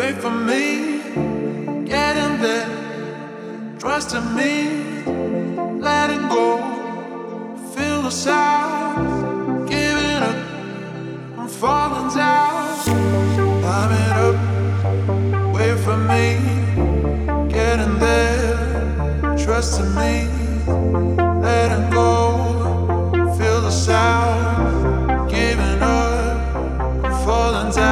Wait for me, getting there. Trusting me, letting go. Feel the sound, giving up. I'm falling down, climbing up. Wait for me, getting there. Trusting me, letting go. Feel the sound, giving up. I'm falling down.